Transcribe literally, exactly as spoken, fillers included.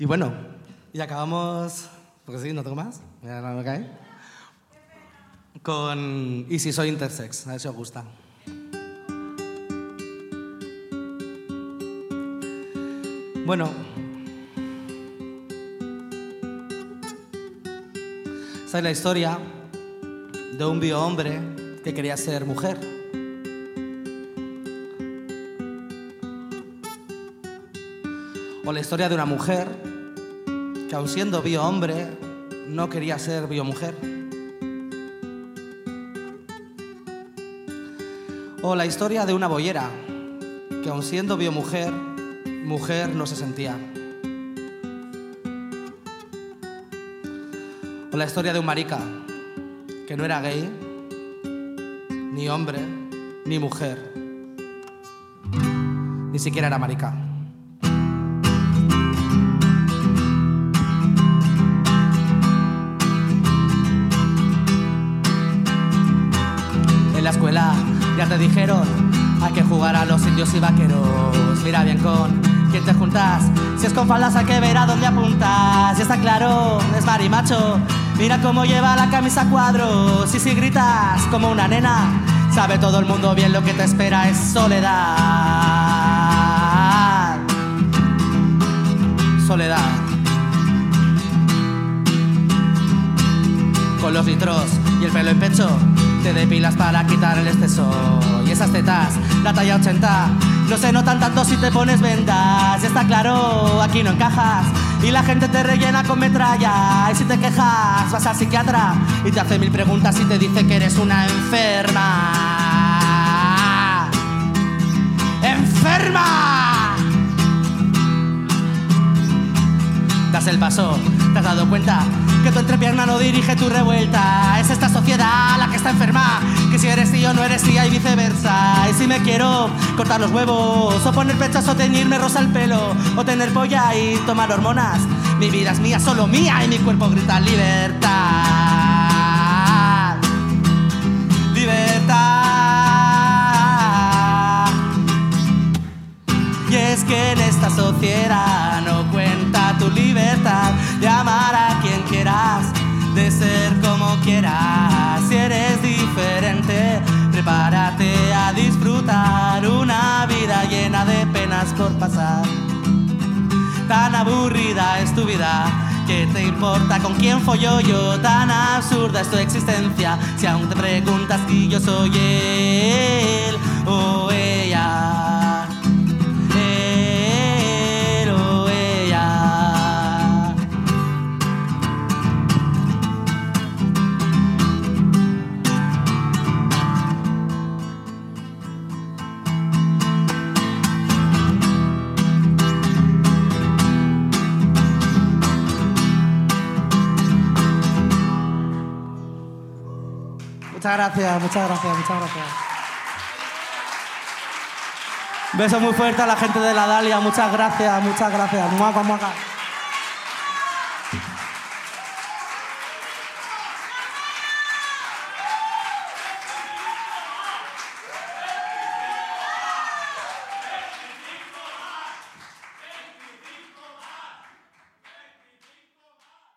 Y bueno, y acabamos, porque sí, no tengo más, ya no me cae, con Y si soy intersex, a ver si os gusta. Bueno, esta es la historia de un biohombre que quería ser mujer. O la historia de una mujer que, aun siendo biohombre, no quería ser biomujer. O la historia de una boyera que, aun siendo biomujer, mujer no se sentía. O la historia de un marica que no era gay, ni hombre, ni mujer, ni siquiera era marica. En la escuela ya te dijeron hay que jugar a los indios y vaqueros. Mira bien con quién te juntas. Si es con faldas hay que ver a dónde apuntas. Y está claro, es marimacho. Mira cómo lleva la camisa a cuadros. Y si gritas como una nena, sabe todo el mundo bien lo que te espera es soledad. Soledad. Con los litros y el pelo en pecho te depilas para quitar el exceso. Y esas tetas, la talla ochenta, no se notan tanto si te pones vendas. Y está claro, aquí no encajas y la gente te rellena con metralla. Y si te quejas, vas al psiquiatra y te hace mil preguntas y te dice que eres una enferma. ¡Enferma! Das el paso, te has dado cuenta que tu entrepierna no dirige tu revuelta. Es esta sociedad la que está enferma, que si eres tío no eres tía y viceversa. Y si me quiero cortar los huevos, o poner pechos, o teñirme rosa el pelo, o tener polla y tomar hormonas, mi vida es mía, solo mía, y mi cuerpo grita libertad. Libertad. Y es que en esta sociedad no cuenta tu libertad de amar a quien quieras, de ser como quieras. Si eres diferente, prepárate a disfrutar una vida llena de penas por pasar. Tan aburrida es tu vida, ¿qué te importa con quién follo yo? Tan absurda es tu existencia, si aún te preguntas si yo soy él o ella. Muchas gracias, muchas gracias, muchas gracias. Beso muy fuerte a la gente de la Dalia, muchas gracias, muchas gracias. Muaca, muaca.